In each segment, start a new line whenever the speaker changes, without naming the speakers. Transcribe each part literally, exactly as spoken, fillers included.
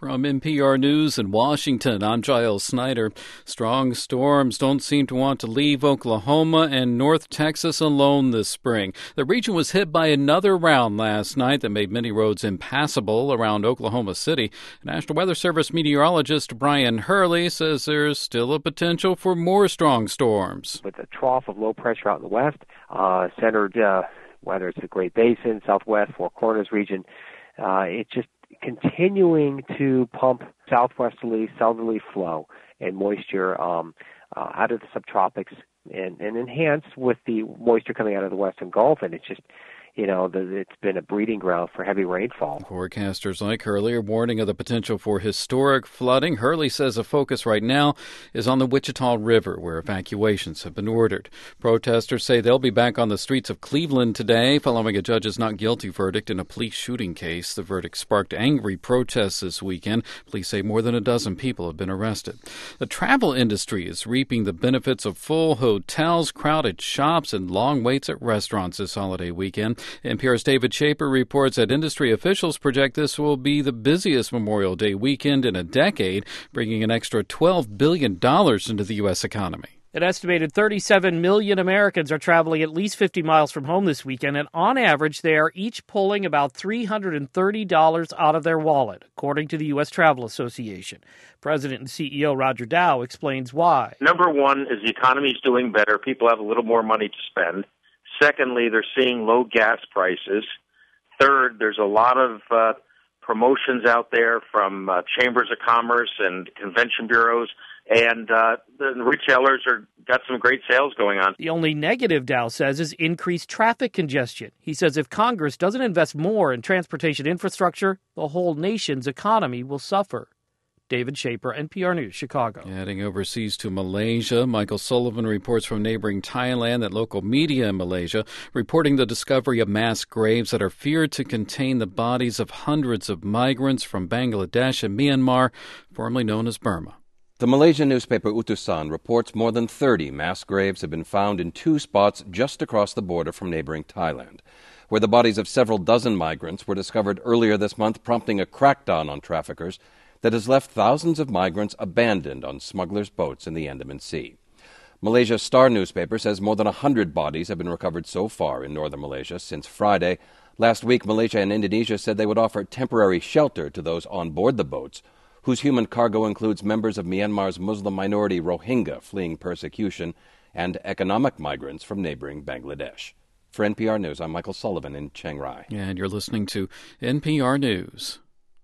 From N P R News in Washington, I'm Giles Snyder. Strong storms don't seem to want to leave Oklahoma and North Texas alone this spring. The region was hit by another round last night that made many roads impassable around Oklahoma City. National Weather Service meteorologist Brian Hurley says there's still a potential for more strong storms.
With a trough of low pressure out in the west, uh, centered, uh, whether it's the Great Basin, Southwest, Four Corners region, uh, it just continuing to pump southwesterly, southerly flow and moisture um, uh, out of the subtropics and, and enhanced with the moisture coming out of the western Gulf. And it's just, you know, the, it's been a breeding ground for heavy rainfall.
Forecasters like Hurley are warning of the potential for historic flooding. Hurley says the focus right now is on the Wichita River, where evacuations have been ordered. Protesters say they'll be back on the streets of Cleveland today following a judge's not guilty verdict in a police shooting case. The verdict sparked angry protests this weekend. Police say more than a dozen people have been arrested. The travel industry is reaping the benefits of full hotels, crowded shops, and long waits at restaurants this holiday weekend. N P R's David Shaper reports that industry officials project this will be the busiest Memorial Day weekend in a decade, bringing an extra twelve billion dollars into the U S economy.
An estimated thirty-seven million Americans are traveling at least fifty miles from home this weekend, and on average, they are each pulling about three hundred thirty dollars out of their wallet, according to the U S Travel Association. President and C E O Roger Dow explains why.
Number one is the economy is doing better. People have a little more money to spend. Secondly, they're seeing low gas prices. Third, there's a lot of uh, promotions out there from uh, chambers of commerce and convention bureaus, and uh, the retailers are got some great sales going on.
The only negative, Dow says, is increased traffic congestion. He says if Congress doesn't invest more in transportation infrastructure, the whole nation's economy will suffer. David Shaper, N P R News, Chicago.
Heading overseas to Malaysia, Michael Sullivan reports from neighboring Thailand that local media in Malaysia reporting the discovery of mass graves that are feared to contain the bodies of hundreds of migrants from Bangladesh and Myanmar, formerly known as Burma.
The Malaysian newspaper Utusan reports more than thirty mass graves have been found in two spots just across the border from neighboring Thailand, where the bodies of several dozen migrants were discovered earlier this month, prompting a crackdown on traffickers that has left thousands of migrants abandoned on smugglers' boats in the Andaman Sea. Malaysia's Star newspaper says more than one hundred bodies have been recovered so far in northern Malaysia since Friday. Last week, Malaysia and Indonesia said they would offer temporary shelter to those on board the boats, whose human cargo includes members of Myanmar's Muslim minority Rohingya fleeing persecution and economic migrants from neighboring Bangladesh. For N P R News, I'm Michael Sullivan in Chiang Rai.
And you're listening to N P R News.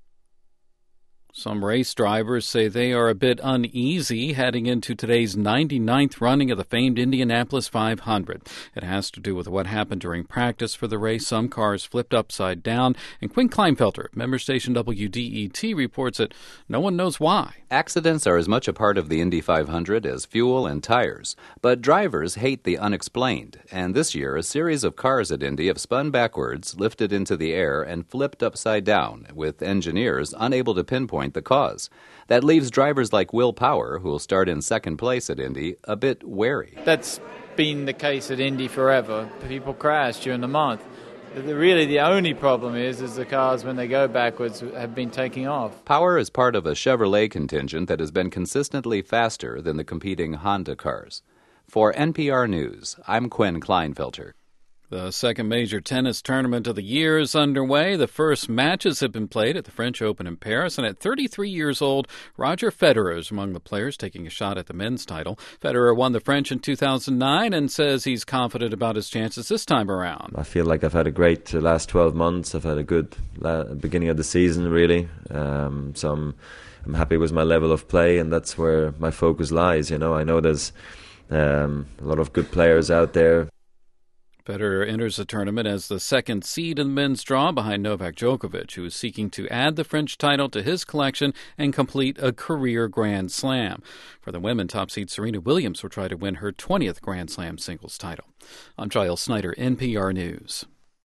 Some race drivers say they are a bit uneasy heading into today's ninety-ninth running of the famed Indianapolis five hundred. It has to do with what happened during practice for the race. Some cars flipped upside down, and Quinn Kleinfelter, member station W D E T, reports that no one knows why.
Accidents are as much a part of the Indy five hundred as fuel and tires, but drivers hate the unexplained, and this year a series of cars at Indy have spun backwards, lifted into the air, and flipped upside down, with engineers unable to pinpoint the cause. That leaves drivers like Will Power, who will start in second place at Indy, a bit wary.
That's been the case at Indy forever. People crash during the month. The, really, the only problem is, is the cars, when they go backwards, have been taking off.
Power is part of a Chevrolet contingent that has been consistently faster than the competing Honda cars. For N P R News, I'm Quinn Kleinfelter.
The second major tennis tournament of the year is underway. The first matches have been played at the French Open in Paris, and at thirty-three years old, Roger Federer is among the players taking a shot at the men's title. Federer won the French in two thousand nine and says he's confident about his chances this time around.
I feel like I've had a great uh, last twelve months. I've had a good la- beginning of the season, really. Um, so I'm, I'm happy with my level of play, and that's where my focus lies. You know, I know there's um, a lot of good players out there.
Federer enters the tournament as the second seed in the men's draw behind Novak Djokovic, who is seeking to add the French title to his collection and complete a career Grand Slam. For the women, top seed Serena Williams will try to win her twentieth Grand Slam singles title. I'm Giles Snyder, N P R News.